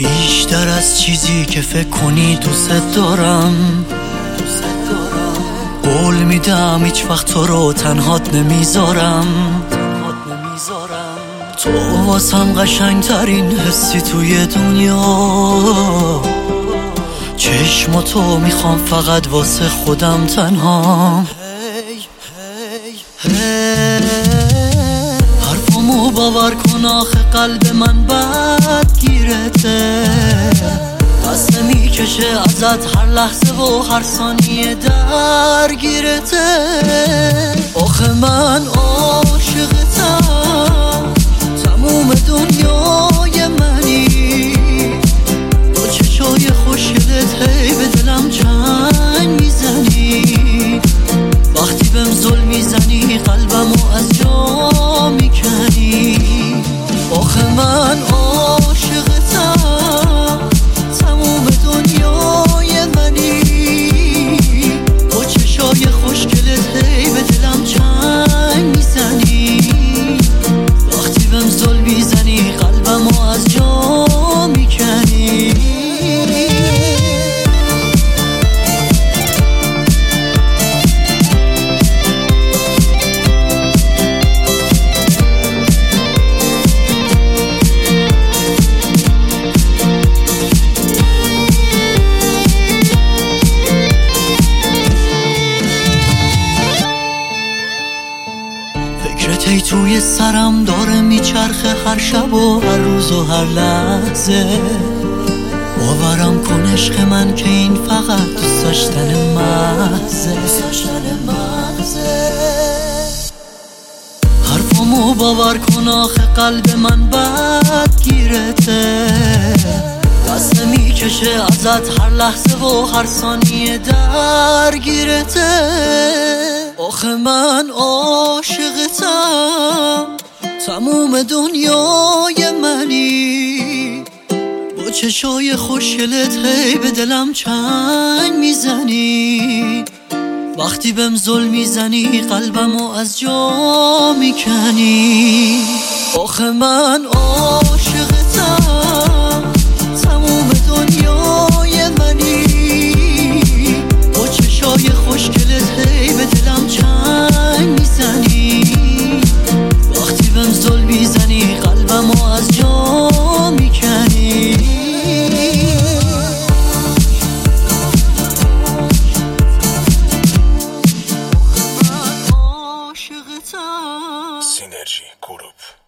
بیشتر از چیزی که فکر کنی دوست دارم. قول میدم هیچ وقت تو رو تنهات نمیذارم. تو واسم قشنگترین حسی توی دنیا. چشماتو میخوام فقط واسه خودم تنها. حرفامو باور کن آخه قلب من بد گیرته. دست میکشه ازت هر لحظه و هر ثانیه درگیرته. آخه من عاشقتم، تموم دنیای منی. با چشای خوشگلت هی به دلم چنگ میزنی. وقتی بهم ظلم میزنی قلبمو از جا میکنی. آخه من عاشقتم، تموم دنیای منی. با چشای خوشگلت هی به دلم چنگ میزنی. وقتی بهم ظلم میزنی قلبمو از جا میکنی. فکرت ای توی سرم داره میچرخه هر شب و هر روز و هر لحظه. باورم کن عشق من که این فقط دوست داشتن محضه. حرفامو باور کن آخه قلب من بد گیرته. دست میکشه ازت هر لحظه و هر ثانیه درگیرته. آخه من عاشقتم، تموم دنیای منی. با چشای خوشگلت هی به دلم چنگ میزنی. وقتی بهم ظلم میزنی قلبمو از جا میکنی. آخه من عاشقتم، تموم دنیای منی. با چشای خوشگلت هی به دلم چنگ میزنی. وقتی بهم ظلم میزنی قلبمو از جا میکنی. سینرژی گروپ.